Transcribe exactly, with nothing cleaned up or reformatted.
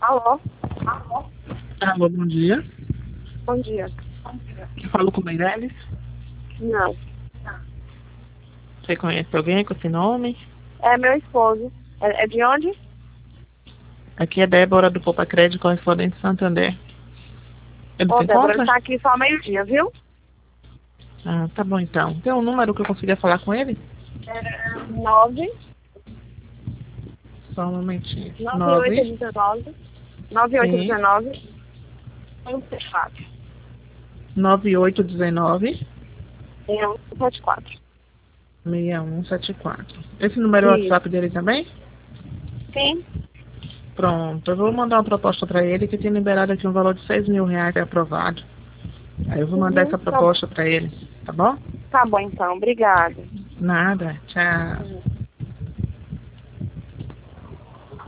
Alô? Alô, bom dia. Bom dia. Eu falo com Meirelles. Não. Você conhece alguém com esse nome? É meu esposo. É, é de onde? Aqui é Débora do Poupa Crédito, correspondente Santander. Ele Ô, se Débora, ele encontra? tá aqui só meio-dia, viu? Ah, tá bom então. Tem um número que eu consiga falar com ele? Nove, Só um momentinho. nove, oito, Nove. dezenove. Nove, oito, Sim. dezenove. Um, sete, quatro. Nove oito dezenove Um, sete, quatro. seis um sete quatro. Esse número é o Isso. WhatsApp dele também? Sim. Pronto. Eu vou mandar uma proposta para ele que tem liberado aqui um valor de seis mil reais aprovado. Aí eu vou mandar Uhum. essa Tá, proposta para ele. Tá bom? tá bom, então. Obrigada. Nada. Tchau. Uhum.